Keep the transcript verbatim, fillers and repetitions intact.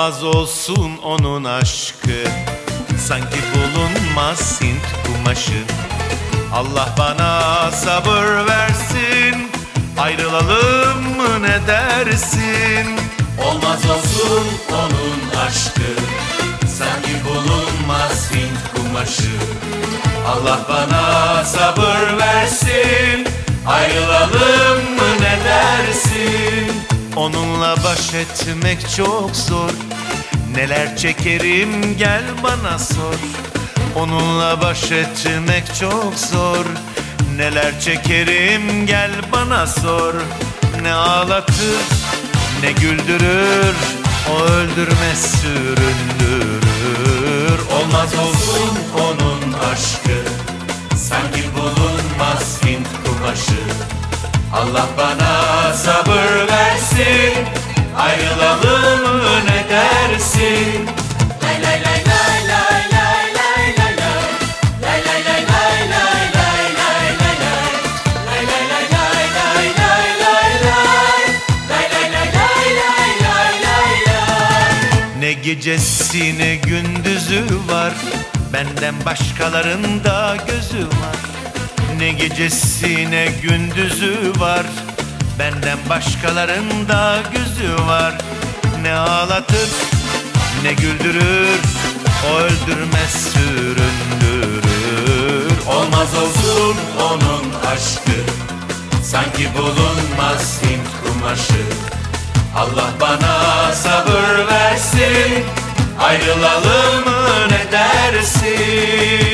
Olmaz olsun onun aşkı, sanki bulunmaz Hint kumaşı. Allah bana sabır versin, ayrılalım mı ne dersin? Olmaz olsun onun aşkı, sanki bulunmaz Hint kumaşı. Allah bana sabır versin, ayrılalım mı ne dersin? Onunla baş etmek çok zor, neler çekerim gel bana sor. Onunla baş etmek çok zor, neler çekerim gel bana sor. Ne ağlatır ne güldürür, o öldürmez süründürür. Olmaz olsun onun aşkı, sanki bulunmaz Hint kumaşı. Allah bana sabır versin, ayrılalım mı ne dersin? Lay lay lay lay lay lay lay lay lay. Lay lay lay lay lay lay lay lay lay. Lay lay lay lay lay lay lay lay. Lay lay lay lay lay lay lay lay. Ne gecesi ne gündüzü var, benden başkalarında gözü var. Ne gecesi ne gündüzü var, benden başkalarında gözü var. Ne ağlatır ne güldürür, o öldürmez süründürür. Olmaz olsun onun aşkı, sanki bulunmaz Hint kumaşı. Allah bana sabır versin, ayrılalım mı ne dersin?